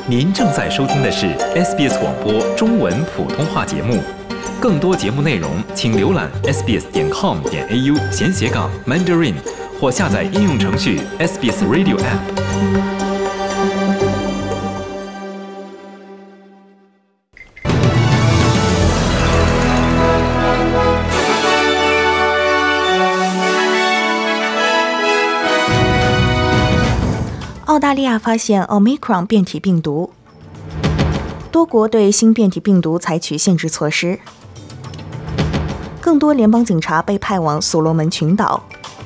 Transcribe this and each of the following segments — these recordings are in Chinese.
您正在收听的是 SBS 广播中文普通话节目。更多节目内容，请浏览 sbs.com.au/Mandarin 或下载应用程序 SBS Radio App。 澳大利亚发现 Omicron 变体病毒，多国对新变体病毒采取限制措施。更多联邦警察被派往所罗门群岛。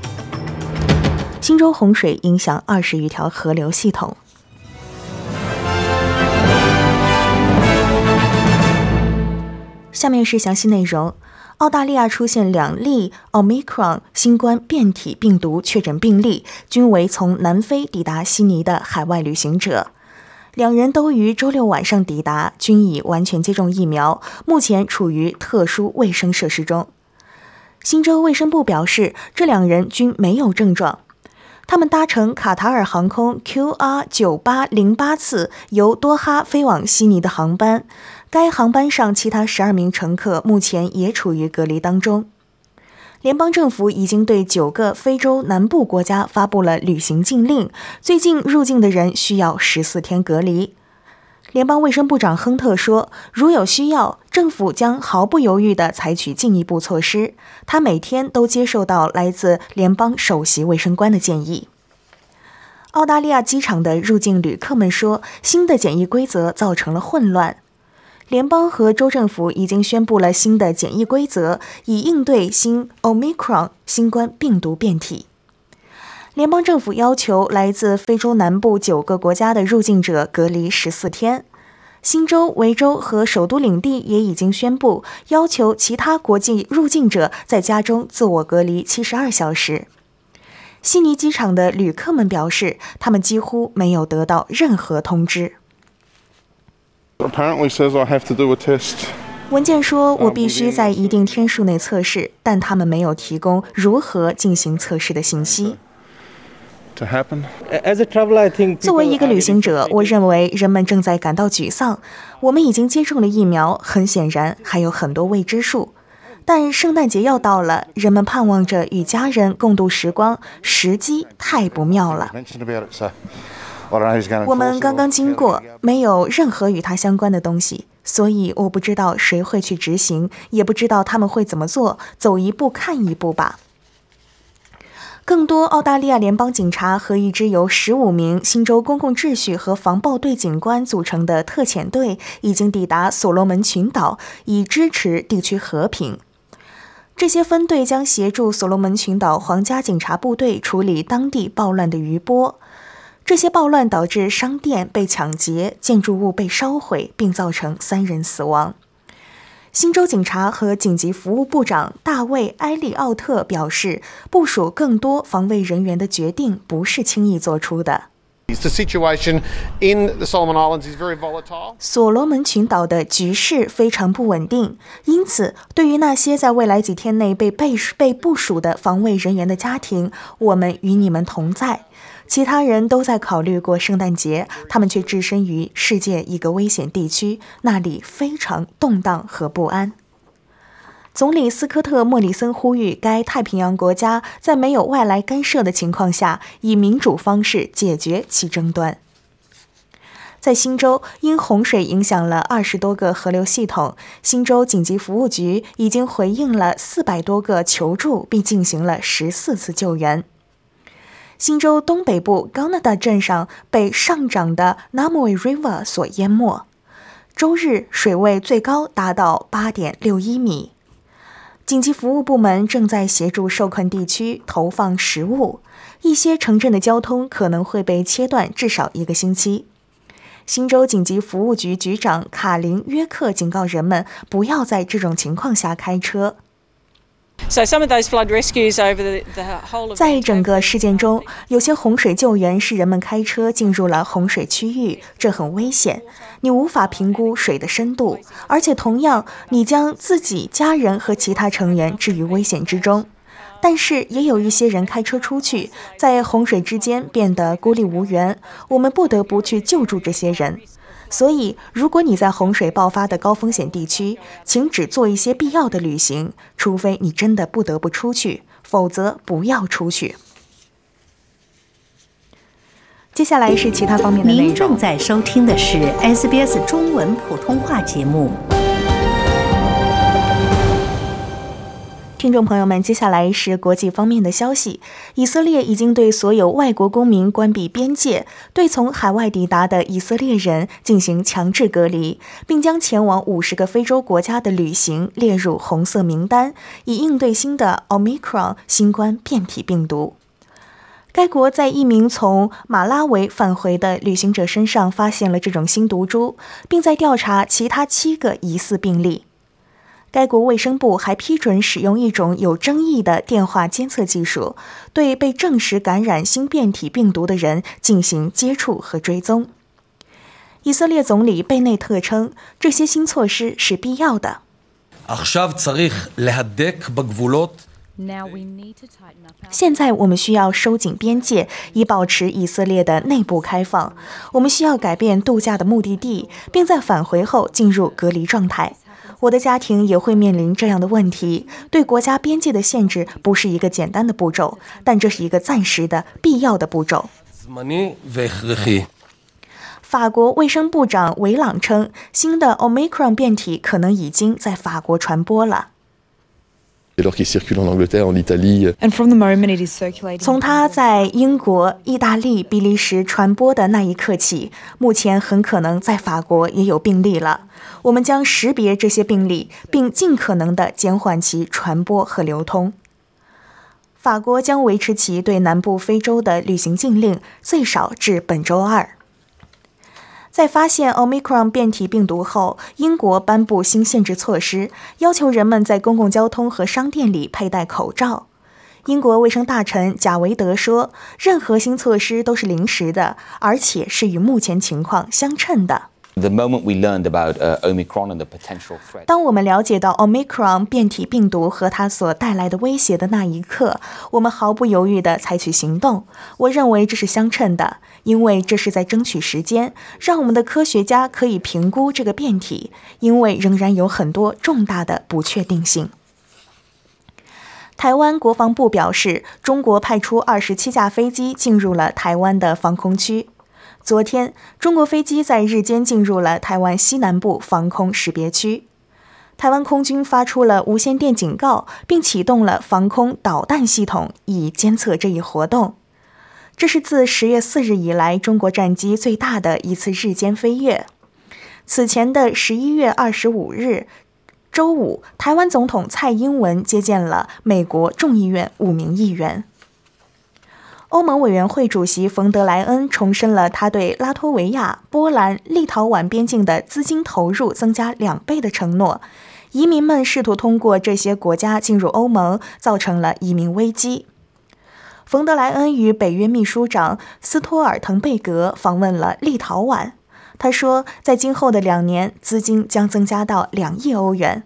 新州洪水影响20余条河流系统。下面是详细内容。澳大利亚出现2例 Omicron 新冠变体病毒确诊病例，均为从南非抵达悉尼的海外旅行者。2人都于周六晚上抵达，均已完全接种疫苗，目前处于特殊卫生设施中。新州卫生部表示，这2人均没有症状。他们搭乘卡塔尔航空 QR9808 次由多哈飞往悉尼的航班，该航班上其他12名乘客目前也处于隔离当中。联邦政府已经对9个非洲南部国家发布了旅行禁令，最近入境的人需要14天隔离。联邦卫生部长亨特说，如有需要，政府将毫不犹豫地采取进一步措施。他每天都接受到来自联邦首席卫生官的建议。澳大利亚机场的入境旅客们说，新的检疫规则造成了混乱。联邦和州政府已经宣布了新的检疫规则，以应对新 Omicron 新冠病毒变体。联邦政府要求来自非洲南部9个国家的入境者隔离14天。新州、维州和首都领地也已经宣布，要求其他国际入境者在家中自我隔离72小时。悉尼机场的旅客们表示，他们几乎没有得到任何通知。 Apparently says I have to do a test. 文件说我必须在一定天数内测试，但他们没有提供如何进行测试的信息。作为一个旅行者，我认为人们正在感到沮丧。我们已经接种了疫苗，很显然还有很多未知数。但圣诞节要到了，人们盼望着与家人共度时光，时机太不妙了。我们刚刚经过，没有任何与它相关的东西，所以我不知道谁会去执行，也不知道他们会怎么做，走一步看一步吧。更多澳大利亚联邦警察和一支由15名新州公共秩序和防暴队警官组成的特遣队已经抵达所罗门群岛，以支持地区和平。这些分队将协助所罗门群岛皇家警察部队处理当地暴乱的余波。这些暴乱导致商店被抢劫，建筑物被烧毁，并造成3人死亡。新州警察和紧急服务部长大卫·埃利奥特表示，部署更多防卫人员的决定不是轻易做出的。所罗门群岛的局势非常不稳定，因此对于那些在未来几天内被部署的防卫人员的家庭，我们与你们同在。其他人都在考虑过圣诞节，他们却置身于世界一个危险地区，那里非常动荡和不安。总理斯科特·莫里森呼吁该太平洋国家在没有外来干涉的情况下，以民主方式解决其争端。在新州，因洪水影响了20多个河流系统，新州紧急服务局已经回应了400多个求助，并进行了14次救援。新州东北部 Gunnedah 镇上被上涨的 Namoi River 所淹没，周日水位最高达到 8.61 米。紧急服务部门正在协助受困地区投放食物，一些城镇的交通可能会被切断至少1个星期。新州紧急服务局局长卡林·约克警告人们不要在这种情况下开车。在整个事件中，有些洪水救援是人们开车进入了洪水区域，这很危险。你无法评估水的深度，而且同样，你将自己、家人和其他成员置于危险之中。但是也有一些人开车出去，在洪水之间变得孤立无援，我们不得不去救助这些人。 所以，如果你在洪水爆发的高风险地区，请只做一些必要的旅行，除非你真的不得不出去，否则不要出去。接下来是其他方面的内容。 您正在收听的是 SBS 中文普通话节目。 听众朋友们，接下来是国际方面的消息。以色列已经对所有外国公民关闭边界，对从海外抵达的以色列人进行强制隔离，并将前往50个非洲国家的旅行列入红色名单，以应对新的 Omicron 新冠变体病毒。该国在一名从马拉维返回的旅行者身上发现了这种新毒株，并在调查其他7个疑似病例。该国卫生部还批准使用一种有争议的电话监测技术，对被证实感染新变体病毒的人进行接触和追踪。以色列总理贝内特称，这些新措施是必要的。现在我们需要收紧边界，以保持以色列的内部开放。我们需要改变度假的目的地，并在返回后进入隔离状态。我的家庭也会面临这样的问题。对国家边界的限制不是一个简单的步骤，但这是一个暂时的、必要的步骤。法国卫生部长维朗称，新的 Omicron 变体可能已经在法国传播了。从它在英国、意大利、比利时传播的那一刻起，目前很可能在法国也有病例了。我们将识别这些病例，并尽可能地减缓其传播和流通。法国将维持其对南部非洲的旅行禁令，最少至本周二。在发现 Omicron 变体病毒后，英国颁布新限制措施，要求人们在公共交通和商店里佩戴口罩。英国卫生大臣贾维德说，任何新措施都是临时的，而且是与目前情况相称的。当我们了解到 Omicron 变体病毒和它所带来的威胁的那一刻，我们毫不犹豫地采取行动。我认为这是相称的，因为这是在争取时间，让我们的科学家可以评估这个变体，因为仍然有很多重大的不确定性。台湾国防部表示，中国派出27架飞机进入了台湾的防空区。昨天，中国飞机在日间进入了台湾西南部防空识别区。台湾空军发出了无线电警告，并启动了防空导弹系统，以监测这一活动。这是自10月4日以来中国战机最大的一次日间飞越。此前的11月25日，周五，台湾总统蔡英文接见了美国众议院5名议员。欧盟委员会主席冯德莱恩重申了他对拉脱维亚、波兰、立陶宛边境的资金投入增加2倍的承诺。移民们试图通过这些国家进入欧盟，造成了移民危机。冯德莱恩与北约秘书长斯托尔滕贝格访问了立陶宛。他说，在今后的2年，资金将增加到2亿欧元。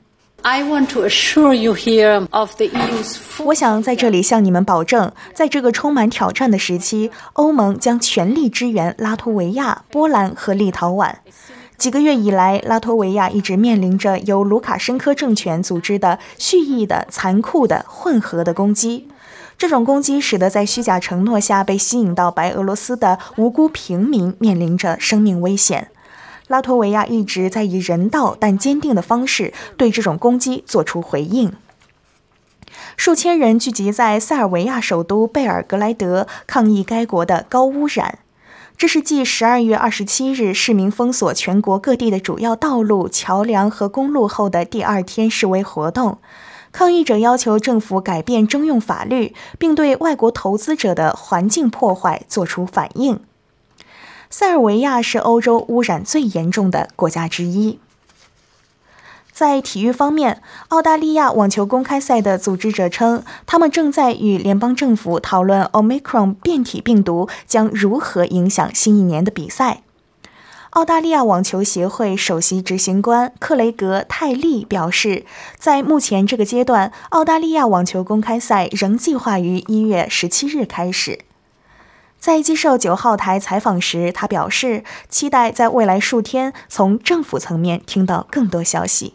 我想在这里向你们保证，在这个充满挑战的时期，欧盟将全力支援拉脱维亚、波兰和立陶宛。几个月以来，拉脱维亚一直面临着由卢卡申科政权组织的蓄意的、残酷的、混合的攻击。这种攻击使得在虚假承诺下被吸引到白俄罗斯的无辜平民面临着生命危险。拉脱维亚一直在以人道但坚定的方式对这种攻击做出回应。数千人聚集在塞尔维亚首都贝尔格莱德，抗议该国的高污染。这是继12月27日市民封锁全国各地的主要道路、桥梁和公路后的第2天示威活动。抗议者要求政府改变征用法律，并对外国投资者的环境破坏做出反应。塞尔维亚是欧洲污染最严重的国家之一。在体育方面，澳大利亚网球公开赛的组织者称，他们正在与联邦政府讨论 Omicron 变体病毒将如何影响新一年的比赛。澳大利亚网球协会首席执行官克雷格·泰利表示，在目前这个阶段，澳大利亚网球公开赛仍计划于1月17日开始。 在接受9号台采访时，他表示期待在未来数天从政府层面听到更多消息。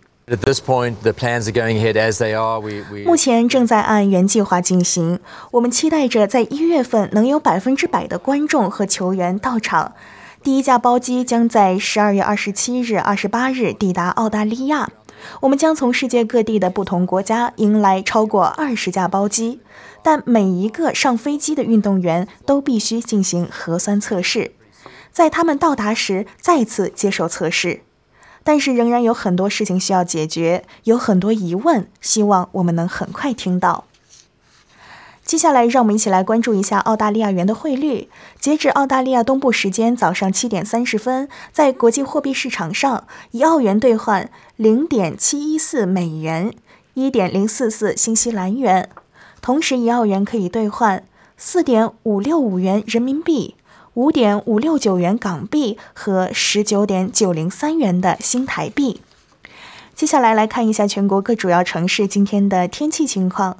目前正在按原计划进行，我们期待着在1月份能有100%的观众和球员到场。第一架包机将在12月27日、28日抵达澳大利亚。我们将从世界各地的不同国家迎来超过20架包机，但每一个上飞机的运动员都必须进行核酸测试，在他们到达时再次接受测试。但是仍然有很多事情需要解决，有很多疑问，希望我们能很快听到。接下来让我们一起来关注一下澳大利亚元的汇率。截止澳大利亚东部时间早上7点30分，在国际货币市场上，1澳元兑换0.714美元，1.044新西兰元。同时1澳元可以兑换4.565元人民币、5.569元港币和19.903元的新台币。接下来看一下全国各主要城市今天的天气情况。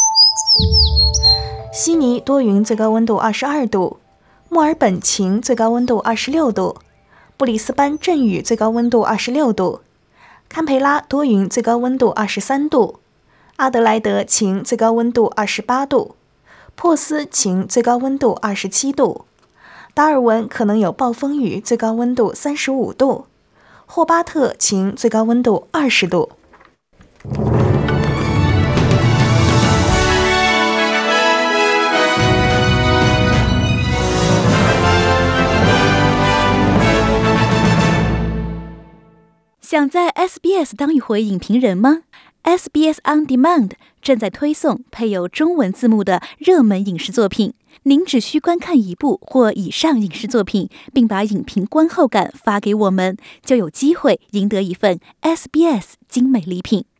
悉尼多云，最高温度22度；墨尔本晴，最高温度26度；布里斯班阵雨，最高温度26度；堪培拉多云，最高温度23度；阿德莱德晴，最高温度28度；珀斯晴，最高温度27度；达尔文可能有暴风雨，最高温度35度；霍巴特晴，最高温度20度。 想在 SBS 当一回影评人吗？ SBS On Demand 正在推送配有中文字幕的热门影视作品，您只需观看一部或以上影视作品，并把影评观后感发给我们，就有机会赢得一份 SBS 精美礼品。